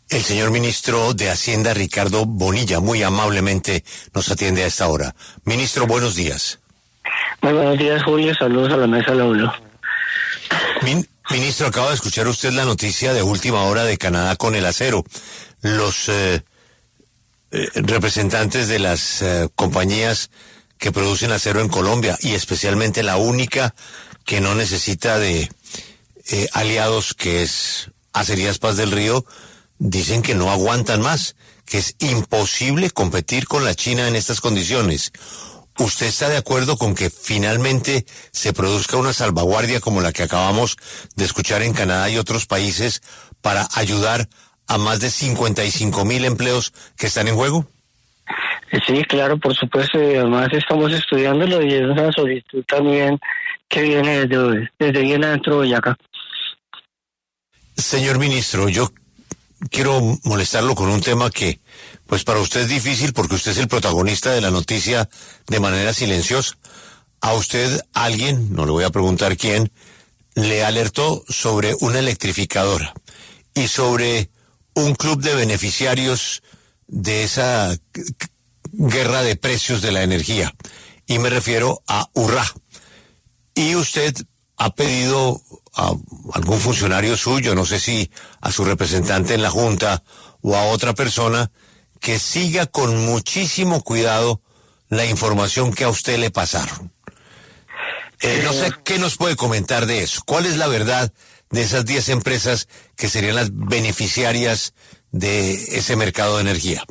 El señor ministro de Hacienda, Ricardo Bonilla, muy amablemente nos atiende a esta hora. Ministro, buenos días. Muy buenos días, Julio. Saludos a la mesa de la ULO. Ministro, acaba de escuchar usted la noticia de última hora de Canadá con el acero. Los representantes de las compañías que producen acero en Colombia, y especialmente la única que no necesita de aliados, que es Acerías Paz del Río, dicen que no aguantan más, que es imposible competir con la China en estas condiciones. ¿Usted está de acuerdo con que finalmente se produzca una salvaguardia como la que acabamos de escuchar en Canadá y otros países para ayudar a más de 55,000 empleos que están en juego? Sí, claro, por supuesto. Además estamos estudiándolo y es una solicitud también que viene desde bien adentro de Boyacá. Señor ministro, yo quiero molestarlo con un tema que, pues para usted es difícil porque usted es el protagonista de la noticia de manera silenciosa. A usted alguien, no le voy a preguntar quién, le alertó sobre una electrificadora y sobre un club de beneficiarios de esa guerra de precios de la energía. Y me refiero a Urra. Y usted ha pedido a algún funcionario suyo, no sé si a su representante en la Junta o a otra persona, que siga con muchísimo cuidado la información que a usted le pasaron. No sé qué nos puede comentar de eso. ¿Cuál es la verdad de esas 10 empresas que serían las beneficiarias de ese mercado de energía?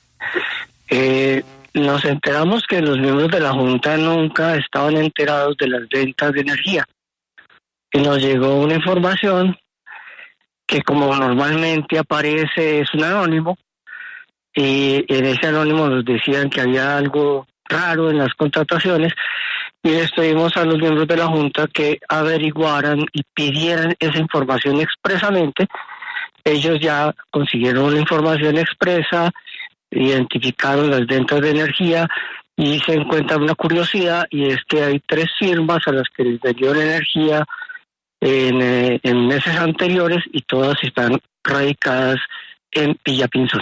Nos enteramos que los miembros de la Junta nunca estaban enterados de las ventas de energía. Y nos llegó una información que, como normalmente aparece, es un anónimo, y en ese anónimo nos decían que había algo raro en las contrataciones, y les pedimos a los miembros de la Junta que averiguaran y pidieran esa información expresamente. Ellos ya consiguieron la información expresa, identificaron las ventas de energía, y se encuentra una curiosidad, y es que hay 3 firmas a las que les vendió la energía en meses anteriores, y todas están radicadas en Villapinzón.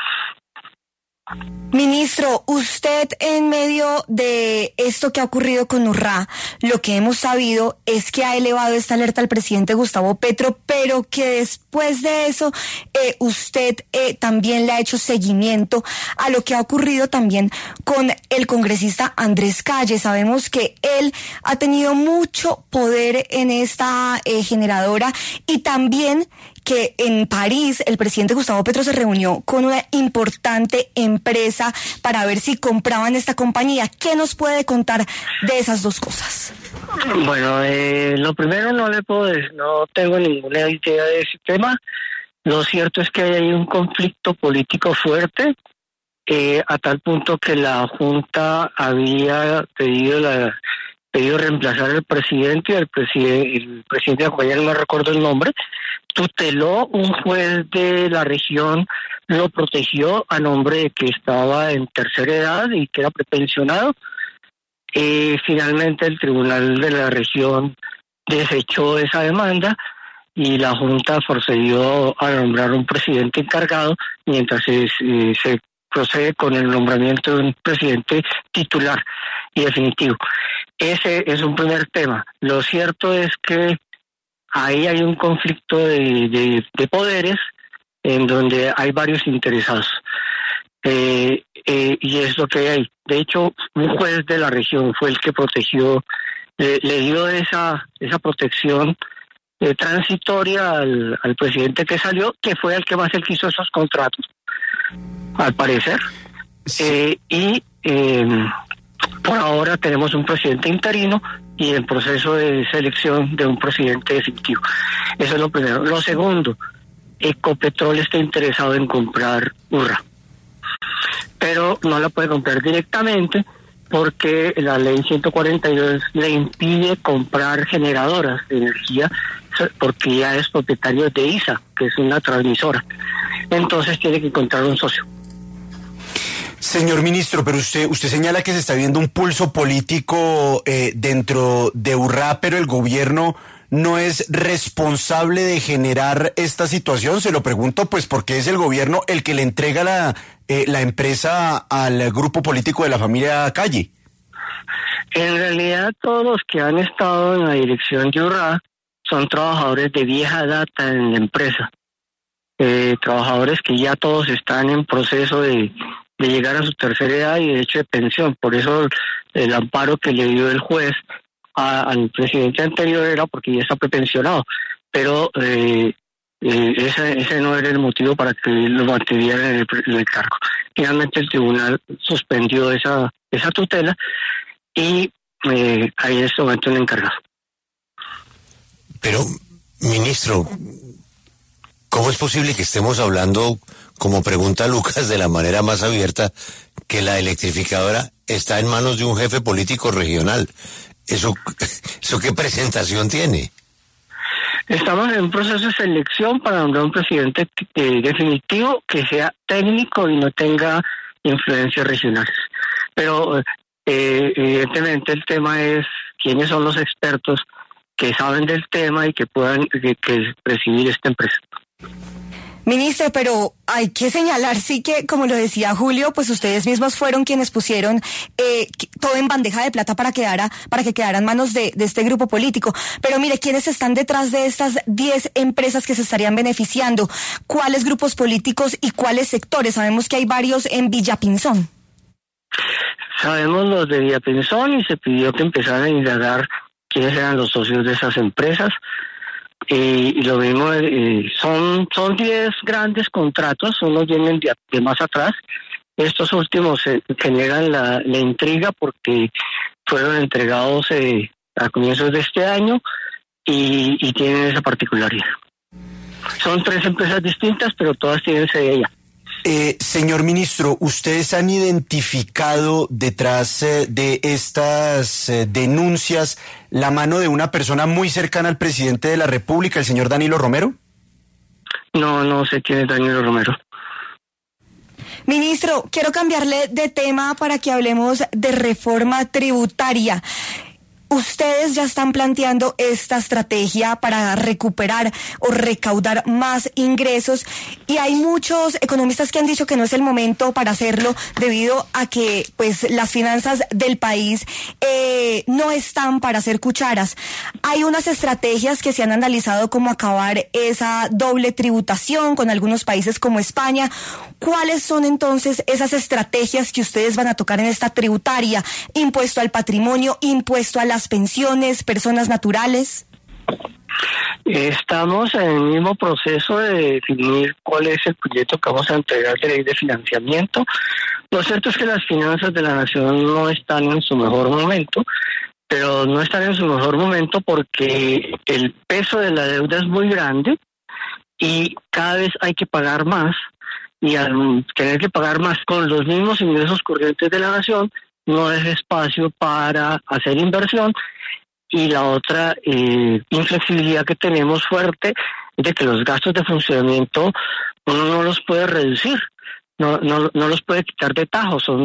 Ministro, usted en medio de esto que ha ocurrido con Urra, lo que hemos sabido es que ha elevado esta alerta al presidente Gustavo Petro, pero que después de eso usted también le ha hecho seguimiento a lo que ha ocurrido también con el congresista Andrés Calle. Sabemos que él ha tenido mucho poder en esta generadora, y también que en París el presidente Gustavo Petro se reunió con una importante empresa para ver si compraban esta compañía. ¿Qué nos puede contar de esas dos cosas? Bueno, lo primero, no tengo ninguna idea de ese tema. Lo cierto es que hay un conflicto político fuerte, a tal punto que la Junta había pedido reemplazar al presidente, y el presidente de la compañía, no me recuerdo el nombre, tuteló un juez de la región, lo protegió a nombre de que estaba en tercera edad y que era prepensionado. Finalmente el tribunal de la región desechó esa demanda, y la Junta procedió a nombrar un presidente encargado mientras se procede con el nombramiento de un presidente titular y definitivo. Ese es un primer tema. Lo cierto es que ahí hay un conflicto de poderes en donde hay varios interesados. Y es lo que hay. De hecho, un juez de la región fue el que protegió, le dio esa protección transitoria al presidente que salió, que fue el que más él quiso esos contratos, al parecer. Sí. Por ahora tenemos un presidente interino y en proceso de selección de un presidente definitivo. Eso es lo primero. Lo segundo, Ecopetrol está interesado en comprar Urra, pero no la puede comprar directamente porque la ley 142 le impide comprar generadoras de energía, porque ya es propietario de ISA, que es una transmisora. Entonces tiene que encontrar un socio. Señor ministro, pero usted señala que se está viendo un pulso político dentro de Urra, pero el gobierno no es responsable de generar esta situación? Se lo pregunto pues porque es el gobierno el que le entrega la empresa al grupo político de la familia Calle. En realidad todos los que han estado en la dirección de URRA son trabajadores de vieja data en la empresa. Trabajadores que ya todos están en proceso de llegar a su tercera edad y de hecho de pensión. Por eso el amparo que le dio el juez al presidente anterior era porque ya está prepensionado. Pero ese no era el motivo para que lo mantuvieran en el cargo. Finalmente el tribunal suspendió esa tutela y hay en este momento un encargado. Pero, ministro, ¿cómo es posible que estemos hablando, como pregunta Lucas, de la manera más abierta, que la electrificadora está en manos de un jefe político regional? ¿Eso qué presentación tiene? Estamos en un proceso de selección para nombrar un presidente definitivo que sea técnico y no tenga influencias regionales. Pero evidentemente el tema es quiénes son los expertos que saben del tema y que puedan que presidir esta empresa. Ministro, pero hay que señalar, sí que, como lo decía Julio, pues ustedes mismos fueron quienes pusieron todo en bandeja de plata para que quedara en manos de este grupo político. Pero mire, ¿quiénes están detrás de estas 10 empresas que se estarían beneficiando? ¿Cuáles grupos políticos y cuáles sectores? Sabemos que hay varios en Villapinzón. Sabemos los de Villapinzón y se pidió que empezaran a indagar quiénes eran los socios de esas empresas. Y lo mismo, son 10 grandes contratos, unos vienen de más atrás. Estos últimos generan la intriga porque fueron entregados a comienzos de este año y tienen esa particularidad. Son 3 empresas distintas, pero todas tienen sede allá. Señor ministro, ¿ustedes han identificado detrás de estas denuncias la mano de una persona muy cercana al presidente de la República, el señor Danilo Romero? No sé quién es Danilo Romero. Ministro, quiero cambiarle de tema para que hablemos de reforma tributaria. Ustedes ya están planteando esta estrategia para recuperar o recaudar más ingresos y hay muchos economistas que han dicho que no es el momento para hacerlo debido a que pues las finanzas del país no están para hacer cucharas. Hay unas estrategias que se han analizado como acabar esa doble tributación con algunos países como España. ¿Cuáles son entonces esas estrategias que ustedes van a tocar en esta tributaria? Impuesto al patrimonio, impuesto a las pensiones, personas naturales. Estamos en el mismo proceso de definir cuál es el proyecto que vamos a entregar de ley de financiamiento. Lo cierto es que las finanzas de la nación no están en su mejor momento, pero no están en su mejor momento porque el peso de la deuda es muy grande y cada vez hay que pagar más, y al tener que pagar más con los mismos ingresos corrientes de la nación, no es espacio para hacer inversión. Y la otra inflexibilidad que tenemos fuerte es de que los gastos de funcionamiento uno no los puede reducir, no los puede quitar de tajo. Son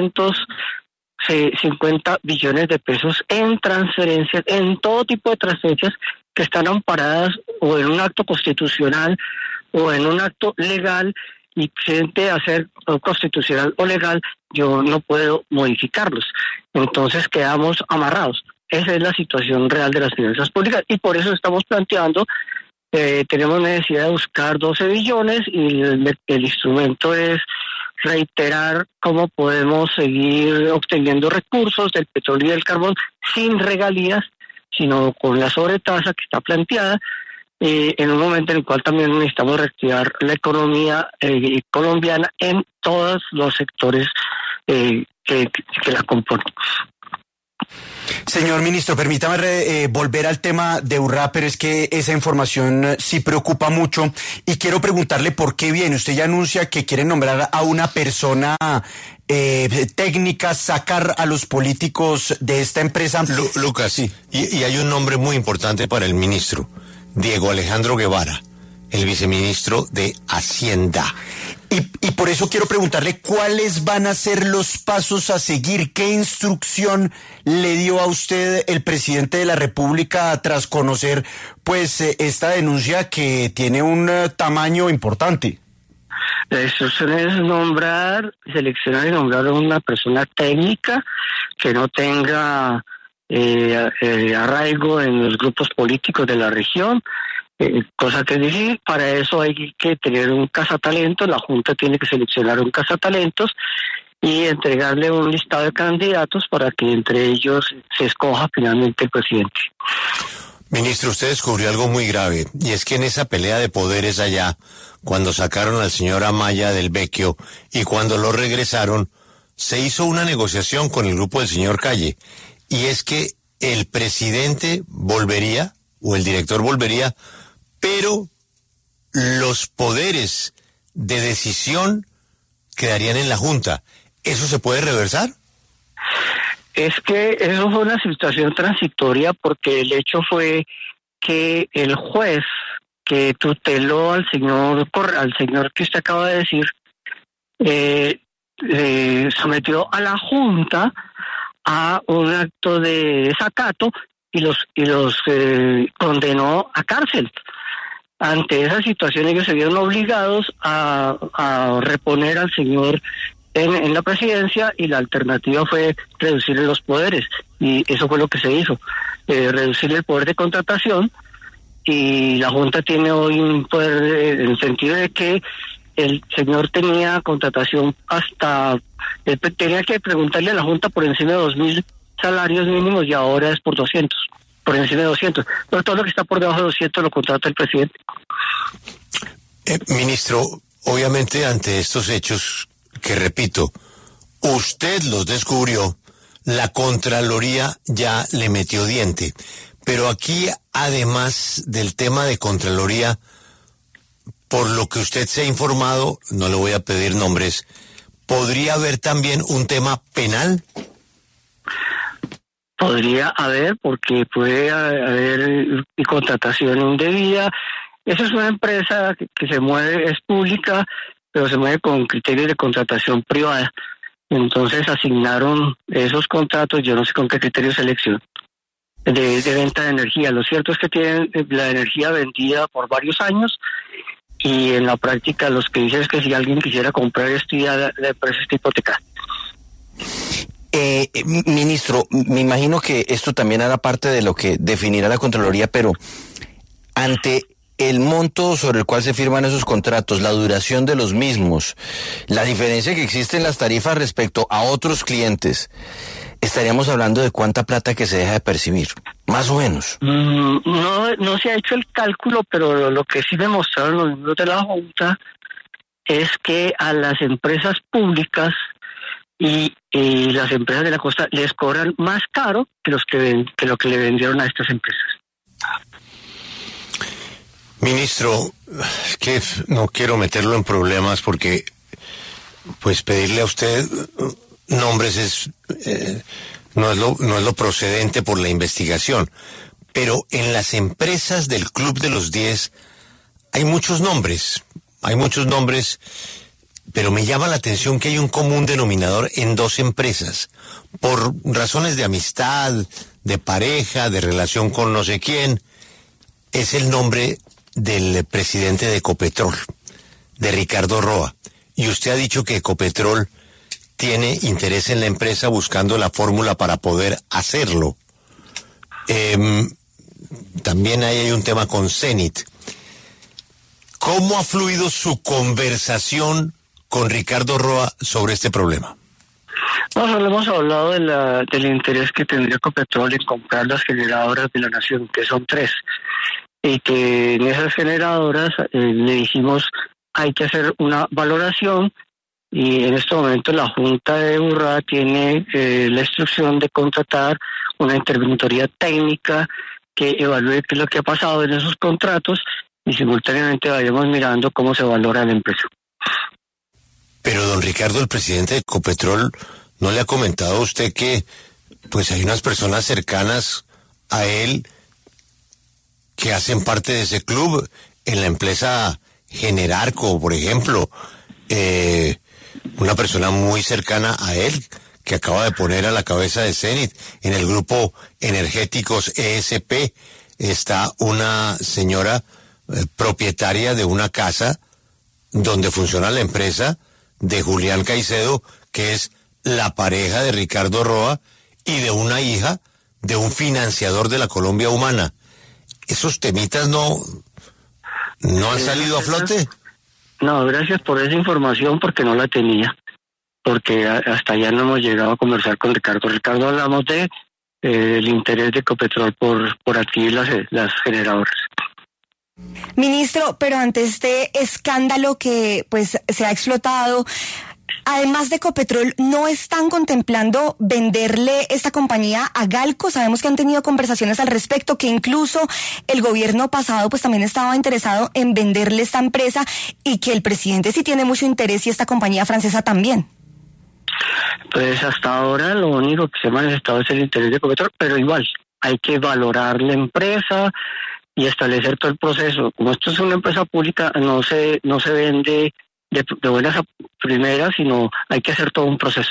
250 billones de pesos en transferencias, en todo tipo de transferencias que están amparadas o en un acto constitucional o en un acto legal, y frente a ser constitucional o legal, yo no puedo modificarlos. Entonces quedamos amarrados. Esa es la situación real de las finanzas públicas y por eso estamos planteando, tenemos necesidad de buscar 12 billones y el instrumento es reiterar cómo podemos seguir obteniendo recursos del petróleo y del carbón sin regalías, sino con la sobretasa que está planteada, en un momento en el cual también necesitamos reactivar la economía colombiana en todos los sectores que la componen. Señor ministro, permítame volver al tema de URRA, pero es que esa información sí preocupa mucho y quiero preguntarle por qué viene. Usted ya anuncia que quiere nombrar a una persona técnica, sacar a los políticos de esta empresa. Lucas, sí. Y hay un nombre muy importante para el ministro, Diego Alejandro Guevara, el viceministro de Hacienda. Y por eso quiero preguntarle cuáles van a ser los pasos a seguir. ¿Qué instrucción le dio a usted el presidente de la República tras conocer pues esta denuncia que tiene un tamaño importante? La instrucción es seleccionar y nombrar a una persona técnica que no tenga arraigo en los grupos políticos de la región, cosa que es difícil. Para eso hay que tener un cazatalentos. La Junta tiene que seleccionar un cazatalentos y entregarle un listado de candidatos para que entre ellos se escoja finalmente el presidente. Ministro, usted descubrió algo muy grave, y es que en esa pelea de poderes allá, cuando sacaron al señor Amaya del Vecchio y cuando lo regresaron, se hizo una negociación con el grupo del señor Calle, y es que el presidente volvería, o el director volvería, pero los poderes de decisión quedarían en la Junta. ¿Eso se puede reversar? Es que eso fue una situación transitoria, porque el hecho fue que el juez que tuteló al señor que usted acaba de decir, sometió a la Junta a un acto de desacato y los condenó a cárcel. Ante esa situación ellos se vieron obligados a reponer al señor en la presidencia, y la alternativa fue reducirle los poderes, y eso fue lo que se hizo, reducirle el poder de contratación. Y la Junta tiene hoy un poder en el sentido de que el señor tenía contratación tenía que preguntarle a la Junta por encima de 2.000 salarios mínimos, y ahora es por 200, por encima de 200. Pero todo lo que está por debajo de 200 lo contrata el presidente. Ministro, obviamente ante estos hechos, que repito, usted los descubrió, la Contraloría ya le metió diente. Pero aquí, además del tema de Contraloría, por lo que usted se ha informado, no le voy a pedir nombres, ¿podría haber también un tema penal? Podría haber, porque puede haber contratación indebida. Esa es una empresa que se mueve, es pública, pero se mueve con criterios de contratación privada. Entonces asignaron esos contratos, yo no sé con qué criterio de selección, de venta de energía. Lo cierto es que tienen la energía vendida por varios años, y en la práctica los que dicen es que si alguien quisiera comprar esto, ya la empresa está hipotecada. Ministro, me imagino que esto también hará parte de lo que definirá la Contraloría, pero ante el monto sobre el cual se firman esos contratos, la duración de los mismos, la diferencia que existe en las tarifas respecto a otros clientes, estaríamos hablando de cuánta plata que se deja de percibir, más o menos. No se ha hecho el cálculo, pero lo que sí me mostraron los miembros de la Junta es que a las empresas públicas y las empresas de la costa les cobran más caro que lo que le vendieron a estas empresas. Ministro, es que no quiero meterlo en problemas, porque pues pedirle a usted nombres no es lo procedente por la investigación, pero en las empresas del Club de los 10 hay muchos nombres, pero me llama la atención que hay un común denominador en dos empresas, por razones de amistad, de pareja, de relación con no sé quién. Es el nombre del presidente de Ecopetrol, de Ricardo Roa, y usted ha dicho que Ecopetrol tiene interés en la empresa, buscando la fórmula para poder hacerlo. También hay un tema con Zenit. ¿Cómo ha fluido su conversación con Ricardo Roa sobre este problema? Solo hemos hablado del interés que tendría Ecopetrol en comprar las generadoras de la nación, que son 3, y que en esas generadoras le dijimos hay que hacer una valoración, y en este momento la Junta de Urrá tiene la instrucción de contratar una interventoría técnica que evalúe qué es lo que ha pasado en esos contratos, y simultáneamente vayamos mirando cómo se valora la empresa. Pero don Ricardo, el presidente de Ecopetrol, ¿no le ha comentado a usted que pues hay unas personas cercanas a él que hacen parte de ese club, en la empresa Generarco, por ejemplo, una persona muy cercana a él, que acaba de poner a la cabeza de Cenit. En el grupo Energéticos ESP está una señora propietaria de una casa donde funciona la empresa de Julián Caicedo, que es la pareja de Ricardo Roa, y de una hija de un financiador de la Colombia Humana. ¿Esos temitas no han salido a flote? No, gracias por esa información, porque no la tenía. Porque hasta allá no hemos llegado a conversar con Ricardo. Ricardo, hablamos de el interés de Ecopetrol por adquirir las generadoras. Ministro, pero ante este escándalo que pues se ha explotado, además de Ecopetrol, ¿no están contemplando venderle esta compañía a Galco? Sabemos que han tenido conversaciones al respecto, que incluso el gobierno pasado pues también estaba interesado en venderle esta empresa, y que el presidente sí tiene mucho interés y esta compañía francesa también. Pues hasta ahora lo único que se ha manifestado es el interés de Ecopetrol, pero igual hay que valorar la empresa y establecer todo el proceso. Como esto es una empresa pública, no se vende de buenas a primeras, sino hay que hacer todo un proceso.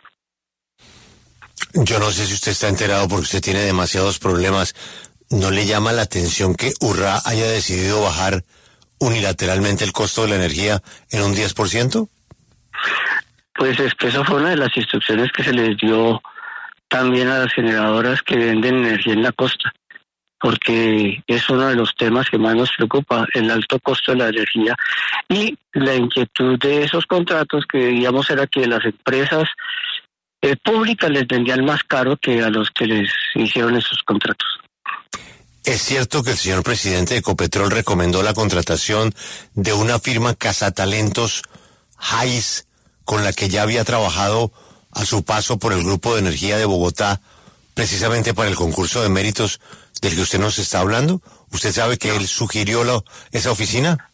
Yo no sé si usted está enterado, porque usted tiene demasiados problemas. ¿No le llama la atención que Urrá haya decidido bajar unilateralmente el costo de la energía en un 10%? Pues es que esa fue una de las instrucciones que se les dio también a las generadoras que venden energía en la costa, porque es uno de los temas que más nos preocupa, el alto costo de la energía y la inquietud de esos contratos, que digamos era que las empresas públicas les vendían más caro que a los que les hicieron esos contratos. ¿Es cierto que el señor presidente de Ecopetrol recomendó la contratación de una firma cazatalentos, Hayes, con la que ya había trabajado a su paso por el Grupo de Energía de Bogotá, precisamente para el concurso de méritos del que usted nos está hablando? ¿Usted sabe que él sugirió esa oficina?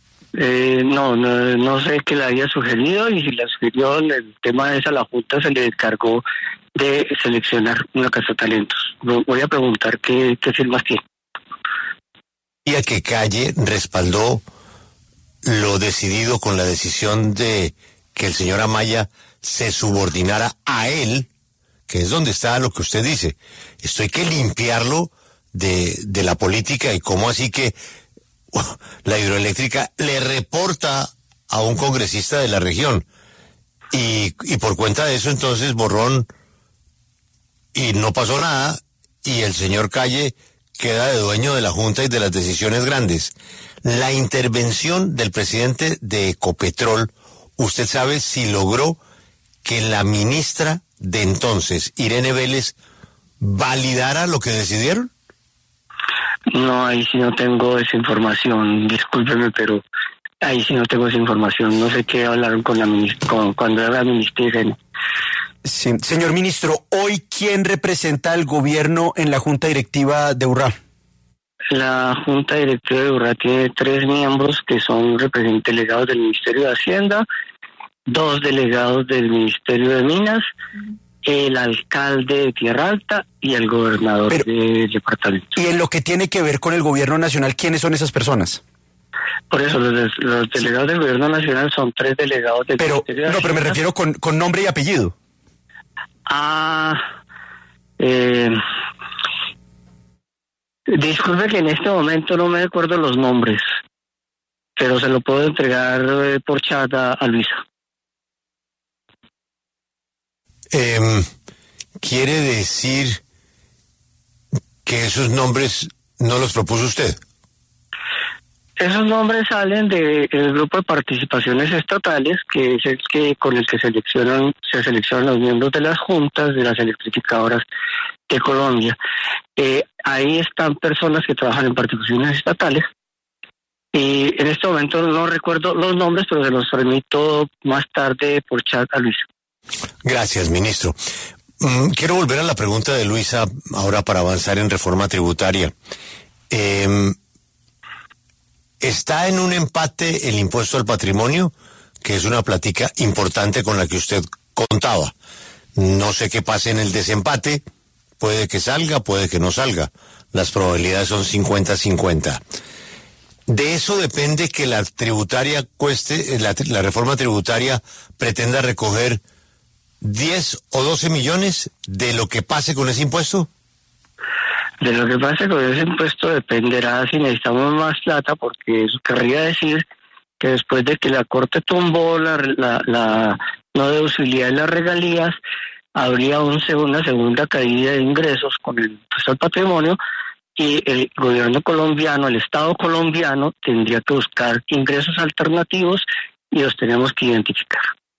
No sé que la había sugerido, y si la sugirió, el tema de esa, la Junta se le encargó de seleccionar una cazatalentos. Voy a preguntar qué firmas tiene. Y a que Calle respaldó lo decidido con la decisión de que el señor Amaya se subordinara a él, que es donde está lo que usted dice. Esto hay que limpiarlo de la política. Y cómo así que la hidroeléctrica le reporta a un congresista de la región, y por cuenta de eso entonces borrón, y no pasó nada, y el señor Calle queda de dueño de la Junta y de las decisiones grandes. La intervención del presidente de Ecopetrol, ¿usted sabe si logró que la ministra de entonces, Irene Vélez, validara lo que decidieron? No, ahí sí no tengo esa información, discúlpeme, pero ahí sí no tengo esa información. No sé qué hablaron con la cuando era la ministra Irene. Sí. Señor ministro, ¿hoy quién representa al gobierno en la Junta Directiva de Urrá? La Junta Directiva de Urrá tiene 3 miembros que son delegados del Ministerio de Hacienda, 2 delegados del Ministerio de Minas, el alcalde de Tierra Alta y el gobernador del departamento. Y en lo que tiene que ver con el gobierno nacional, ¿quiénes son esas personas? Por eso los delegados del gobierno nacional son 3 delegados del Ministerio de Hacienda. Pero me refiero con nombre y apellido. Disculpe que en este momento no me acuerdo los nombres, pero se lo puedo entregar por chat a Luisa. ¿Quiere decir que esos nombres no los propuso usted? Esos nombres salen del grupo de participaciones estatales, que es el que con el que se seleccionan los miembros de las juntas de las electrificadoras de Colombia. Ahí están personas que trabajan en participaciones estatales, y en este momento no recuerdo los nombres, pero se los remito más tarde por chat a Luisa. Gracias, ministro. Quiero volver a la pregunta de Luisa ahora para avanzar en reforma tributaria. ¿Está en un empate el impuesto al patrimonio, que es una plática importante con la que usted contaba? No sé qué pase en el desempate, puede que salga, puede que no salga. Las probabilidades son 50-50. ¿De eso depende que la tributaria cueste, la reforma tributaria pretenda recoger 10 o 12 millones de lo que pase con ese impuesto? De lo que pase con ese impuesto dependerá si necesitamos más plata, porque eso querría decir que después de que la Corte tumbó la no deducibilidad de las regalías, habría una segunda caída de ingresos con el impuesto al patrimonio, y el gobierno colombiano, el Estado colombiano, tendría que buscar ingresos alternativos y los tenemos que identificar.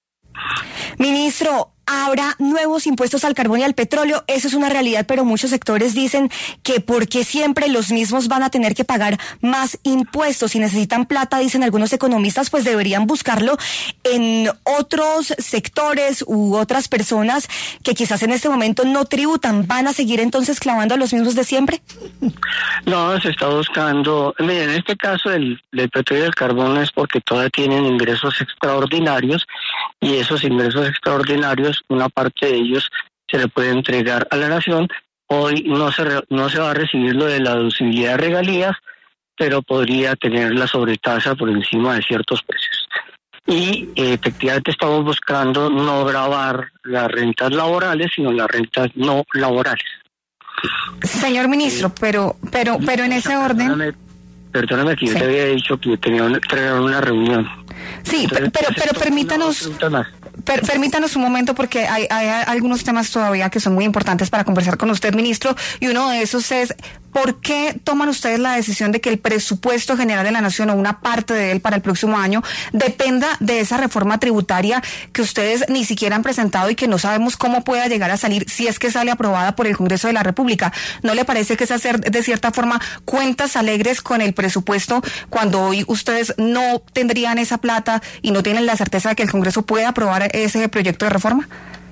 Ministro, habrá nuevos impuestos al carbón y al petróleo, eso es una realidad, pero muchos sectores dicen que porque siempre los mismos van a tener que pagar más impuestos. Si necesitan plata, dicen algunos economistas, pues deberían buscarlo en otros sectores u otras personas que quizás en este momento no tributan. ¿Van a seguir entonces clavando a los mismos de siempre? No, se está buscando, mire, en este caso del petróleo y del carbón es porque todavía tienen ingresos extraordinarios, y esos ingresos extraordinarios, una parte de ellos se le puede entregar a la nación. Hoy no se va a recibir lo de la deducibilidad de regalías, pero podría tener la sobretasa por encima de ciertos precios. Y efectivamente estamos buscando no gravar las rentas laborales, sino las rentas no laborales. Señor ministro, pero en ese orden... Perdóname que yo te había dicho que tenía una reunión. Sí, Entonces, pero permítanos un momento, porque hay algunos temas todavía que son muy importantes para conversar con usted, ministro, y uno de esos es: ¿por qué toman ustedes la decisión de que el presupuesto general de la nación, o una parte de él para el próximo año, dependa de esa reforma tributaria que ustedes ni siquiera han presentado y que no sabemos cómo pueda llegar a salir, si es que sale aprobada por el Congreso de la República? ¿No le parece que es hacer de cierta forma cuentas alegres con el presupuesto, cuando hoy ustedes no tendrían esa plata y no tienen la certeza de que el Congreso pueda aprobar ese proyecto de reforma?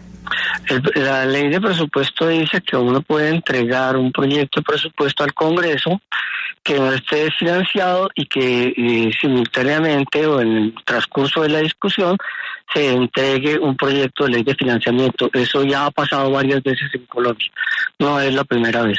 La ley de presupuesto dice que uno puede entregar un proyecto de presupuesto al Congreso que no esté financiado, y que simultáneamente o en el transcurso de la discusión se entregue un proyecto de ley de financiamiento. Eso ya ha pasado varias veces en Colombia, no es la primera vez.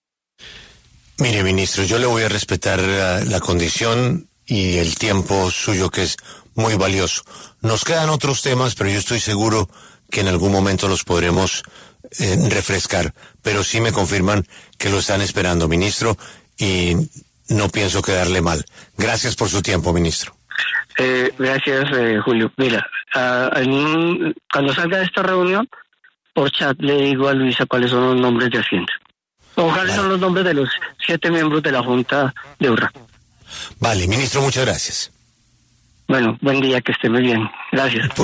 Mire, ministro, yo le voy a respetar la condición y el tiempo suyo, que es muy valioso. Nos quedan otros temas, pero yo estoy seguro que en algún momento los podremos refrescar. Pero sí me confirman que lo están esperando, ministro, y no pienso quedarle mal. Gracias por su tiempo, ministro. Gracias, Julio. Mira, cuando salga de esta reunión, por chat le digo a Luisa cuáles son los nombres de Hacienda. ¿Cuáles son los nombres de los 7 miembros de la Junta de URRA? Vale, ministro, muchas gracias. Bueno, buen día, que esté muy bien. Gracias.